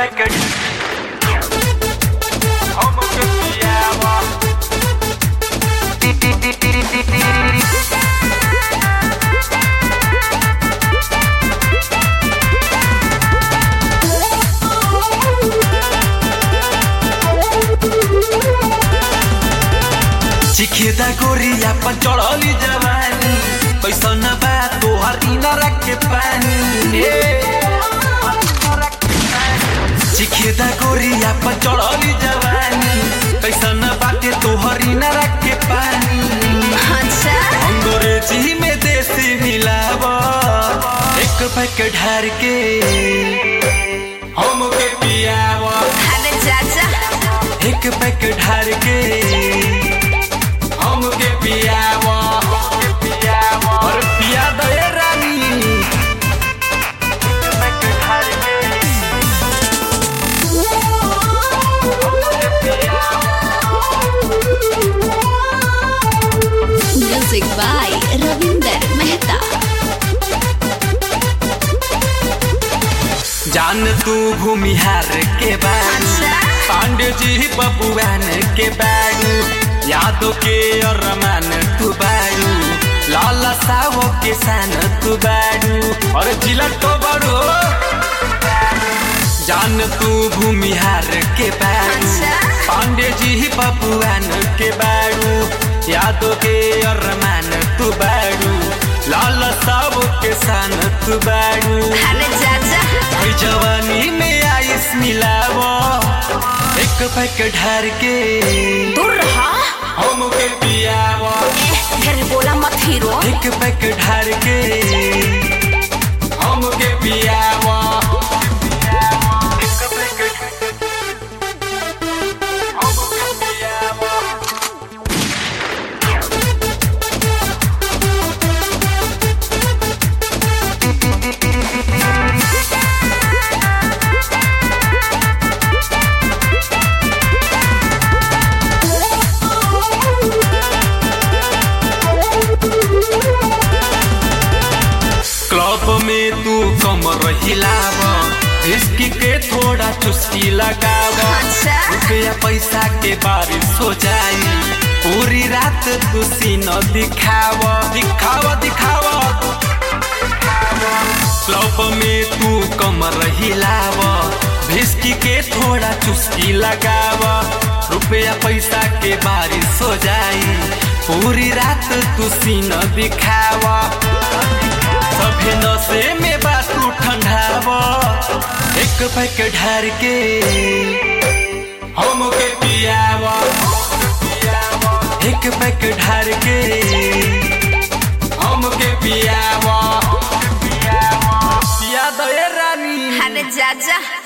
Packet हमके पियावा चिखेदा गोरिया पर चढ़ली जवानी कैसन बा तोहर इनारा के पानी चिखेदा गोरिया पर चढ़ली जवानी कैसन बाटे तोहर इनारा के पानी अंग्रेजी में देसी मिलावा एक पैकेट ढार के हमके पियावा एक पैकेट ढार के हमके पियावा और पिया दे रानी म्यूजिक बाय रविंदर मेहता। जान तू भूमिहार के बारू पांडे जी बबुआन के बारू यादों के और रमान तू बारू लाला सावो के सान तू बारू और जिला तो बारू जान तू भूमिहार के बारू पांडे जी बबुआन के बारू यादों के और रमान तू बारू लाला सावो के सान तू बारू जवानी में आइस मिलावो एक पैकेट ढार के दूर रहा हमके पियावा फिर बोला मत हीरो। एक पैकेट ढार के हमके पियावा एक पैकेट हमके पियावा क्लब में तू कमर हिलावा विस्की के थोड़ा चुस्की लगावा रुपया पैसा के बारिश हो जाई पूरी रात तू सीना दिखावा दिखावा दिखावा क्लब में तू कमर हिलावा विस्की के थोड़ा चुस्की लगावा रुपया पैसा के बारिश हो जाई पूरी रात तू सीना दिखावा सभे नशे में बात तू ठंडावा एक पैकेट ढार के हमके पियावा एक पैकेट ढार के हमके पियावा पिया दे रानी। अरे जा